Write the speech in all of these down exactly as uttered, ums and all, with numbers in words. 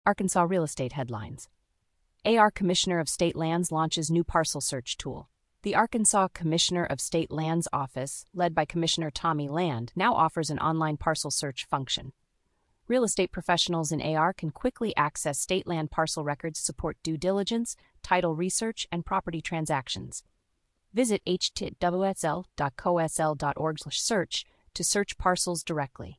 Arkansas real estate headlines. A R Commissioner of State Lands launches new parcel search tool. The Arkansas Commissioner of State Lands Office, led by Commissioner Tommy Land, now offers an online parcel search function. Real estate professionals in A R can quickly access state land parcel records to support due diligence, title research, and property transactions. Visit h t w s l dot c o s l dot org slash search to search parcels directly.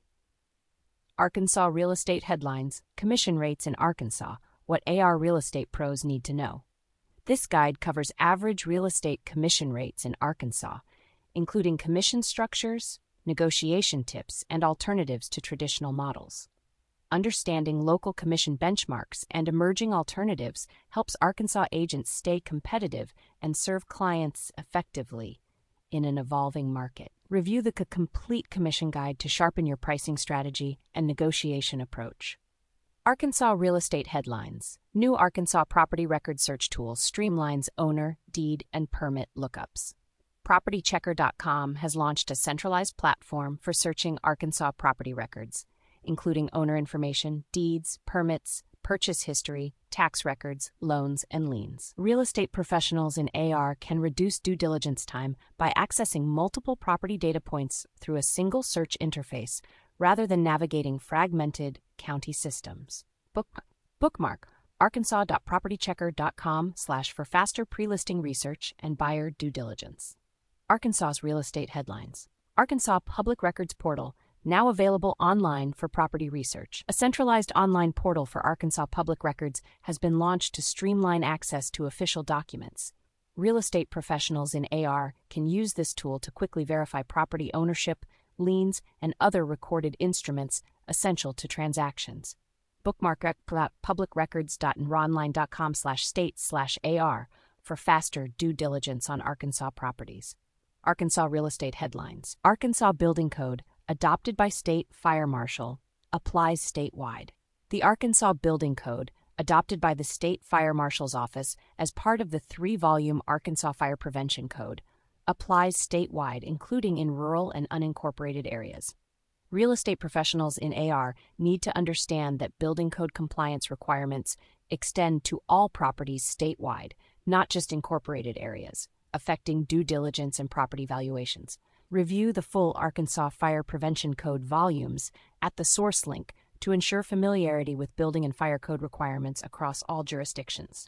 Arkansas real estate headlines, commission rates in Arkansas, what A R real estate pros need to know. This guide covers average real estate commission rates in Arkansas, including commission structures, negotiation tips, and alternatives to traditional models. Understanding local commission benchmarks and emerging alternatives helps Arkansas agents stay competitive and serve clients effectively in an evolving market. Review the complete commission guide to sharpen your pricing strategy and negotiation approach. Arkansas real estate headlines. New Arkansas property record search tool streamlines owner, deed, and permit lookups. property checker dot com has launched a centralized platform for searching Arkansas property records, including owner information, deeds, permits, purchase history, tax records, loans, and liens. Real estate professionals in A R can reduce due diligence time by accessing multiple property data points through a single search interface rather than navigating fragmented county systems. Book, bookmark arkansas dot property checker dot com slash for faster pre-listing research and buyer due diligence. Arkansas's real estate headlines. Arkansas Public Records Portal, now available online for property research. A centralized online portal for Arkansas Public Records has been launched to streamline access to official documents. Real estate professionals in A R can use this tool to quickly verify property ownership, liens, and other recorded instruments essential to transactions. Bookmark public records dot n r online dot com slash state slash A R for faster due diligence on Arkansas properties. Arkansas real estate headlines. Arkansas Building Code, adopted by State Fire Marshal, applies statewide. The Arkansas Building Code, adopted by the State Fire Marshal's Office as part of the three-volume Arkansas Fire Prevention Code, applies statewide, including in rural and unincorporated areas. Real estate professionals in A R need to understand that building code compliance requirements extend to all properties statewide, not just incorporated areas, affecting due diligence and property valuations. Review the full Arkansas Fire Prevention Code volumes at the source link to ensure familiarity with building and fire code requirements across all jurisdictions.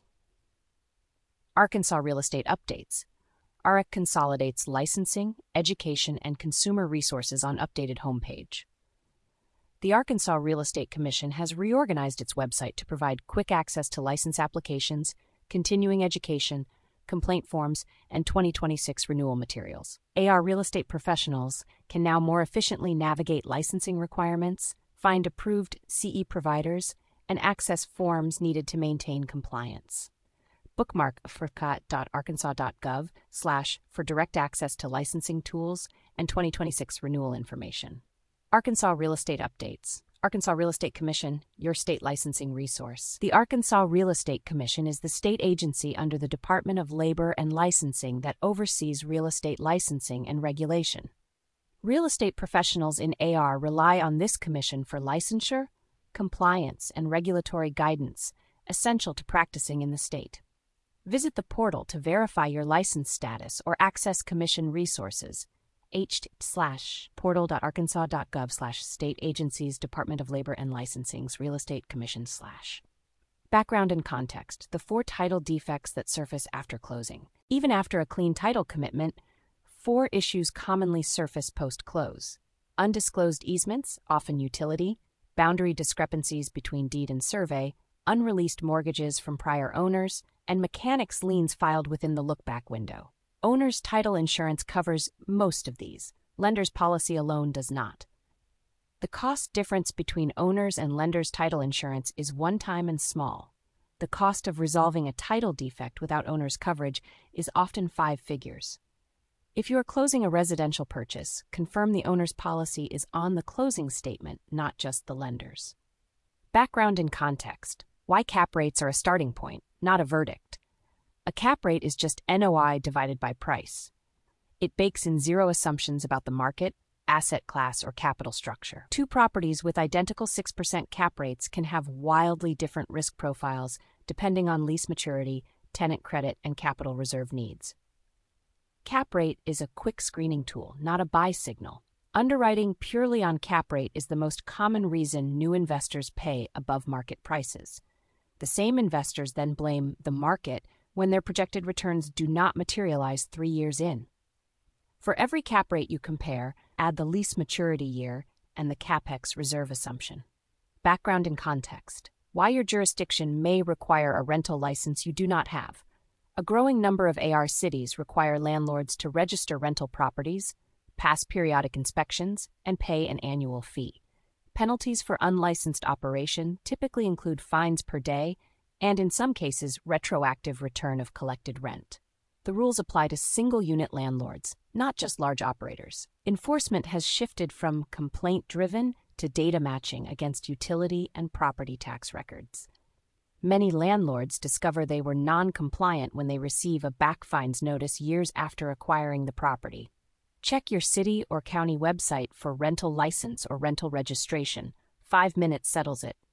Arkansas real estate updates. A R C consolidates licensing, education, and consumer resources on updated homepage. The Arkansas Real Estate Commission has reorganized its website to provide quick access to license applications, continuing education, complaint forms, and twenty twenty-six renewal materials. A R real estate professionals can now more efficiently navigate licensing requirements, find approved C E providers, and access forms needed to maintain compliance. Bookmark frcat dot arkansas dot gov slash for direct access to licensing tools and twenty twenty-six renewal information. Arkansas real estate updates. Arkansas Real Estate Commission, your state licensing resource. The Arkansas Real Estate Commission is the state agency under the Department of Labor and Licensing that oversees real estate licensing and regulation. Real estate professionals in A R rely on this commission for licensure, compliance, and regulatory guidance, essential to practicing in the state. Visit the portal to verify your license status or access commission resources. H slash portal dot arkansas dot gov slash state agencies Department of Labor and Licensing's Real Estate Commission slash. Background and context. The four title defects that surface after closing. Even after a clean title commitment, four issues commonly surface post-close. Undisclosed easements, often utility, boundary discrepancies between deed and survey, unreleased mortgages from prior owners, and mechanics liens filed within the look-back window. Owner's title insurance covers most of these. Lender's policy alone does not. The cost difference between owner's and lender's title insurance is one-time and small. The cost of resolving a title defect without owner's coverage is often five figures. If you are closing a residential purchase, confirm the owner's policy is on the closing statement, not just the lender's. Background and context. Why cap rates are a starting point, not a verdict. A cap rate is just N O I divided by price. It bakes in zero assumptions about the market, asset class, or capital structure. Two properties with identical six percent cap rates can have wildly different risk profiles depending on lease maturity, tenant credit, and capital reserve needs. Cap rate is a quick screening tool, not a buy signal. Underwriting purely on cap rate is the most common reason new investors pay above market prices. The same investors then blame the market when their projected returns do not materialize three years in. For every cap rate you compare, add the lease maturity year and the CapEx reserve assumption. Background and context. Why your jurisdiction may require a rental license you do not have. A growing number of A R cities require landlords to register rental properties, pass periodic inspections, and pay an annual fee. Penalties for unlicensed operation typically include fines per day and, in some cases, retroactive return of collected rent. The rules apply to single-unit landlords, not just large operators. Enforcement has shifted from complaint-driven to data matching against utility and property tax records. Many landlords discover they were non-compliant when they receive a back fines notice years after acquiring the property. Check your city or county website for rental license or rental registration. Five minutes settles it.